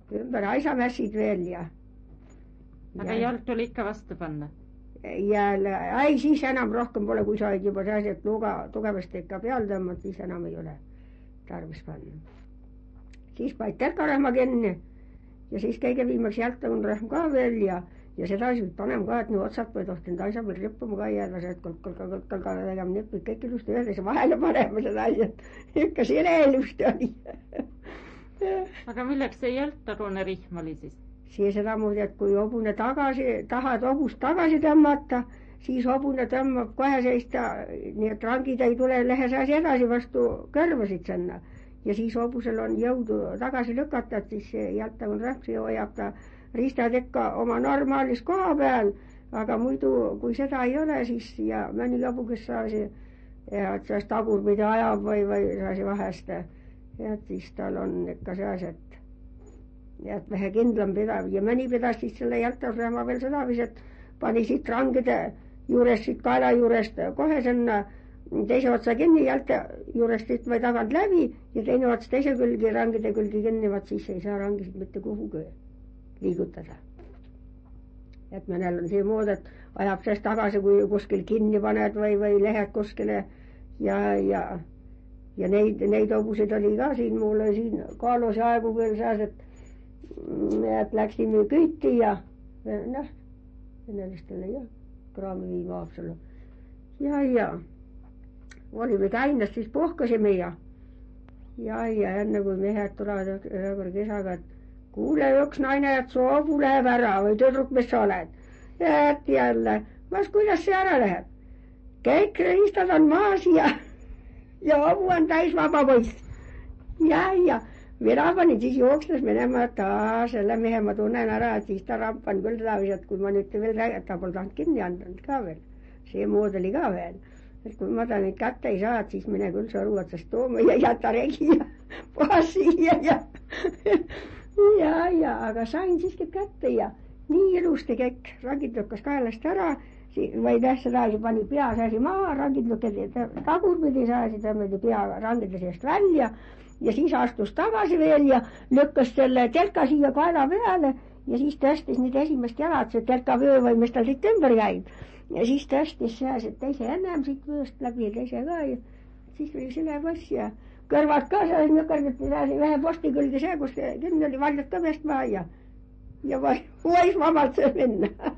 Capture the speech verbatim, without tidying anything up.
ümber aisamässid veel ja aga ja, jalg tuli ikka vastu panna? Ja ei, siis enam rohkem pole, kui sa oled juba see asi, et luga tugevasti ikka peal tõmmad, siis enam ei ole tarvis panna. Siis panid telkarahma kinni ja siis kõige viimaks jaltagunrahm ka veel ja ja seda siis panem ka, et nii otsad või tohtinud aisa peal rippuma ka jääda, see, et kolk-kolk-kolk-kolk tegema nipid kõik ilusti ühes ja vahele panema seda asja, et ikka sile ilusti oli. Aga milleks see jaltarune rihm oli siis? Siis sedamoodi, et kui hobune tagasi, tahad hobust tagasi tõmmata, siis hobune tõmbab kohe seista, nii et rangid ei tule lehes asi edasi vastu kõrvasid sinna. Ja siis hobusel on jõudu tagasi lükata, et siis jaltagun rahvsi hoiab ta riistad ikka oma normaalis koha peal, aga muidu, kui seda ei ole, siis ja mõni jobu, kes saasi, et sellest tagurpidi ajab või, või saasi vahest, et siis tal on ikka see asi, et ja et vähe kindlam pidav ja mõni pidas siis selle jaltarahma veel sedavis, et pani siit rangide juurest, siit kaela juurest kohe sinna teise otsa kinni jalta juurest siit või tagant läbi ja teine ots teise külgi rangide külgi kinni, vaat siis ei saa rangisid mitte kuhugi liigutada. Et mõnel on see mood, et ajab sellest tagasi, kui kuskil kinni paned või, või lähed kuskile ja, ja, ja neid, neid hobuseid oli ka siin mulle siin kaalus aegu veel seas, et et läksime küüti ja noh, venelastele ja kraami viima Haapsalu. Ja, ja olime käinud, siis puhkasime ja ja, ja enne kui mehed tulevad ühe kord kesaga, et kuule üks naine, et su hobu läheb ära või tüdruk, mis sa oled. Et jälle, mas kuidas see ära läheb? Kõik riistad on maas ja ja hobu on täis vaba poiss. Ja, ja mina panin siis jooksnes minema, et aa, selle mehe ma tunnen ära, et siis ta rampan küll sedavisi, et kui ma nüüd veel räägin, et ta pole tahtnud kinni andnud ka veel. See mood oli ka veel. Et kui ma ta nüüd kätte ei saa, et siis mine küll sõru otsast tooma ja jäta regi ja puhas siia ja ja, ja, aga sain siiski kätte ja nii ilusti kõik rangid lükkas kaelast ära või noh, seda pani pea seasi maha, rangid lükkadi tagurpidi seasi, tõmmati pea rangide seest välja ja siis astus tagasi veel ja lükkas selle telka siia kaela peale ja siis tõstis nüüd esimest jalad, see telka vöö või mis tal siit ümber jäid ja siis tõstis seas, et teise ennem siit vööst läbi ja teise ka ja siis oli sile poss ja kõrvad ka seas nükerdati seasi ühe posti külge see, kus kinni oli valjad ka peast maha ja ja vois vabalt see minna.